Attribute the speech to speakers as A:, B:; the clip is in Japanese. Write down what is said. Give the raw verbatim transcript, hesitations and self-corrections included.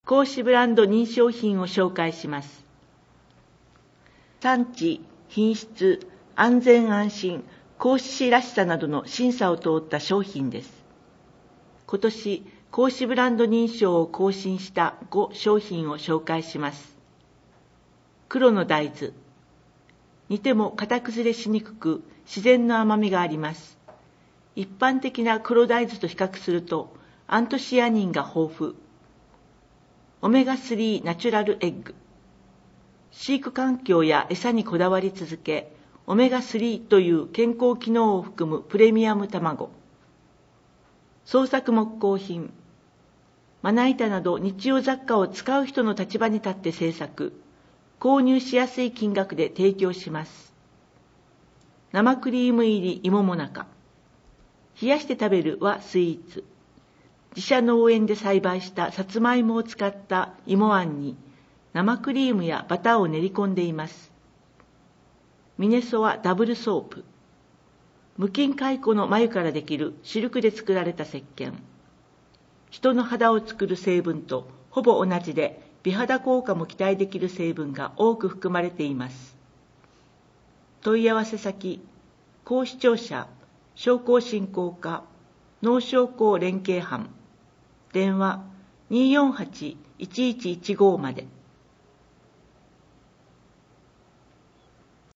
A: 孔子ブランド認証品を紹介します。産地、品質、安全安心、孔子氏らしさなどの審査を通った商品です。今年、孔子ブランド認証を更新したご商品を紹介します。黒の大豆。煮ても型崩れしにくく、自然の甘みがあります。一般的な黒大豆と比較すると、アントシアニンが豊富。オメガスリーナチュラルエッグ。飼育環境や餌にこだわり続け、オメガスリーという健康機能を含むプレミアム卵。創作木工品。まな板など日用雑貨を使う人の立場に立って製作。購入しやすい金額で提供します。生クリーム入り芋もなか。冷やして食べるはスイーツ。自社農園で栽培したさつまいもを使った芋あんに生クリームやバターを練り込んでいます。ミネソアダブルソープ。無菌蚕の繭からできるシルクで作られた石鹸。人の肌を作る成分とほぼ同じで美肌効果も期待できる成分が多く含まれています。問い合わせ先、高視聴者、商工振興課、農商工連携班、電話にーよんはち いちいちいちごまで。